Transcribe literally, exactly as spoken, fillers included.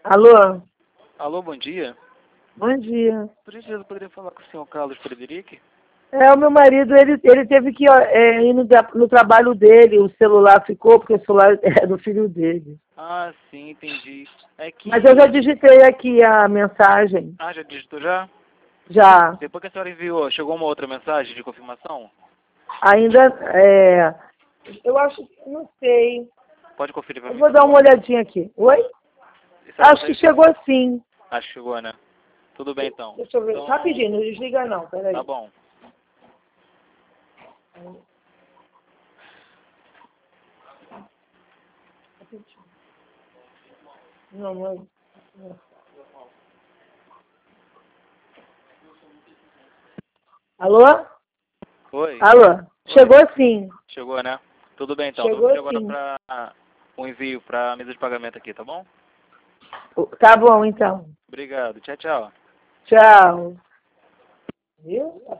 Alô? Alô, bom dia. Bom dia. Por gentileza, eu poderia falar com o senhor Carlos Frederic? É, o meu marido, ele, ele teve que ó, é, ir no, no trabalho dele, o celular ficou, porque o celular é do filho dele. Ah, sim, entendi. É que... Mas eu já digitei aqui a mensagem. Ah, já digitou já? Já. Depois que a senhora enviou, chegou uma outra mensagem de confirmação? Ainda, é... Eu acho que, não sei. Pode conferir pra Eu mim, vou por dar uma favor? olhadinha aqui. Oi? Isso aí Acho que consegue- chegou sim. Acho que chegou, né? Tudo bem, então. Deixa eu ver. Então, Rapidinho, não desliga não, peraí. tá bom. Não, não. Alô? Oi? Alô? Chegou sim. Chegou, né? Tudo bem, então. Chegou Vou agora sim. para o envio para a mesa de pagamento aqui, tá bom? Tá bom, então. Obrigado. Tchau, tchau. Tchau. Viu?